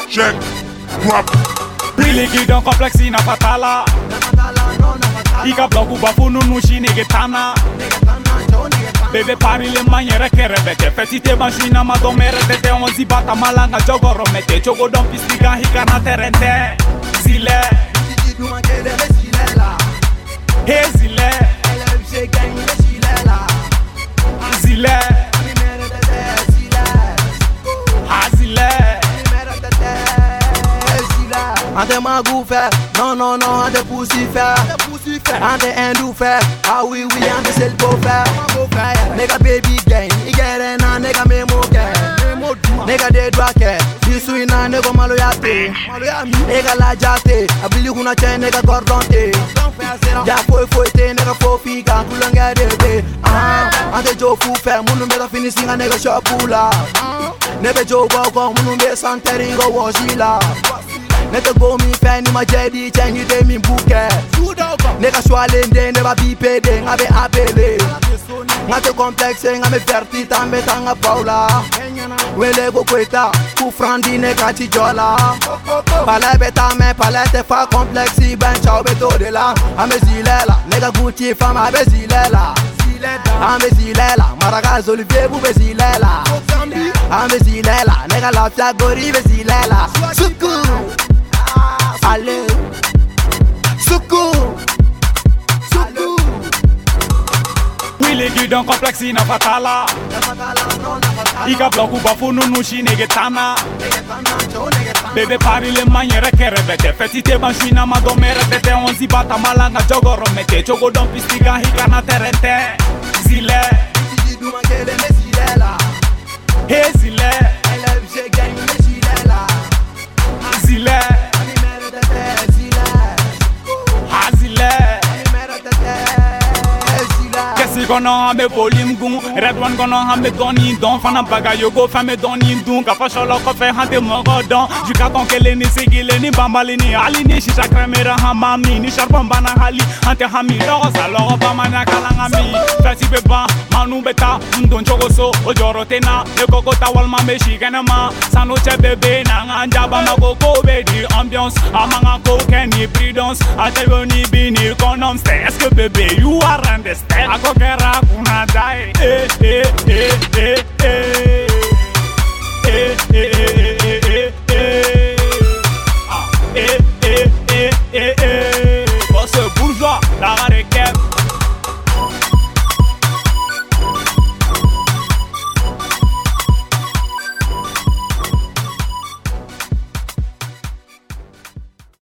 check, rap. Priligi don kompleksi na fatala. Ika bloku bafu nunu shi negetana. Bebe pari le maniere che rebete. Fetite banjui na madomere tete. Onzi bata malanga jogo romete. Jogo don pistiga hikana terente. Zile Hey zile Zile Ante magou faire, non non non, ante poussi faire, ante endou faire, ah oui oui, ante c'est le beau faire. Nigga baby gang, igere na nigga memo gang, nigga de droite, disui na nigga maloyate, nigga la jate, abili kuna chen nigga gordonte, ya foi te nigga fo figa, kulanga de ante jo fou faire, munu mega finissing a nigga shopula, nigga jo go munu me santeringo washila. Nigga go mi pen ni ma jedi change de mi bouquet. Nigga swalende ne ba bipe de ngabe apele. Ngate complexe ngame ferti tambe tanga paula. Wele go kweta ku frandi ne kati jola. Pala beta me pala te fa complexe ben chao beto de la. Ame zilela nigga gucci fama abe zilela. Ame zilela maragazo olivier bube zilela. Ame zilela nigga la fia gori be zilela. Suku allez, secours, secours. Oui les gars d'un complexe na fatala. Ika bloku bafu nunu shi negetana. Bebe pari le maniere che rebete. Fetite banjui na madomere tete. Onzi bata malanga jogo romete. Jogo don pistiga hikana terente. Zile Hey zile Zile Kono hambe volume gun Red one kono hambe doni don Fana baga yogo fame doni dun Kafa sholo kofe hante mogo don Juka tonkele ni sigile ni bambali ni ali ni Shisha kremera hamami Ni charbon bana hali hante hami Logo sa logo bamana kalangami Fesi beba manu beta Ndon chogo so ojoro tena Eko kota walma me shigenema Sano che bebe na nganjaba Makoko bedi ambiance Amanga koke ni prudence Ate veni bini condom Stay est-ce que bébé you are understand Ako kera kuna die